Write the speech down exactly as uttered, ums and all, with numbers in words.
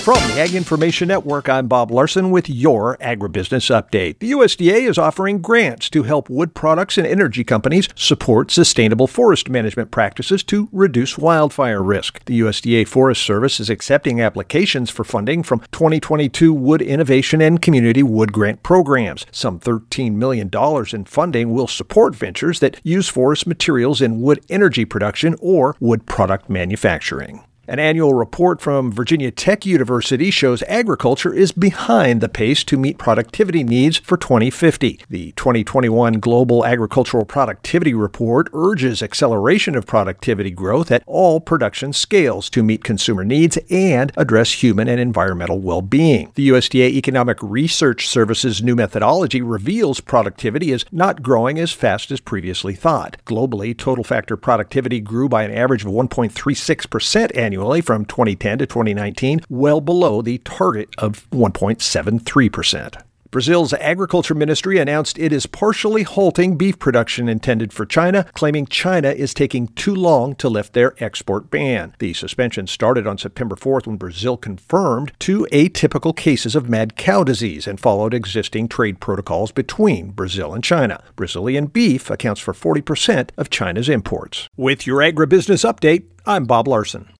From the Ag Information Network, I'm Bob Larson with your Agribusiness Update. The U S D A is offering grants to help wood products and energy companies support sustainable forest management practices to reduce wildfire risk. The U S D A Forest Service is accepting applications for funding from twenty twenty-two Wood Innovation and Community Wood Grant programs. Some thirteen million dollars in funding will support ventures that use forest materials in wood energy production or wood product manufacturing. An annual report from Virginia Tech University shows agriculture is behind the pace to meet productivity needs for twenty fifty. The twenty twenty-one Global Agricultural Productivity Report urges acceleration of productivity growth at all production scales to meet consumer needs and address human and environmental well-being. The U S D A Economic Research Service's new methodology reveals productivity is not growing as fast as previously thought. Globally, total factor productivity grew by an average of one point three six percent annually. Annually from twenty ten to twenty nineteen, well below the target of one point seven three percent. Brazil's agriculture ministry announced it is partially halting beef production intended for China, claiming China is taking too long to lift their export ban. The suspension started on September fourth when Brazil confirmed two atypical cases of mad cow disease and followed existing trade protocols between Brazil and China. Brazilian beef accounts for forty percent of China's imports. With your agribusiness update, I'm Bob Larson.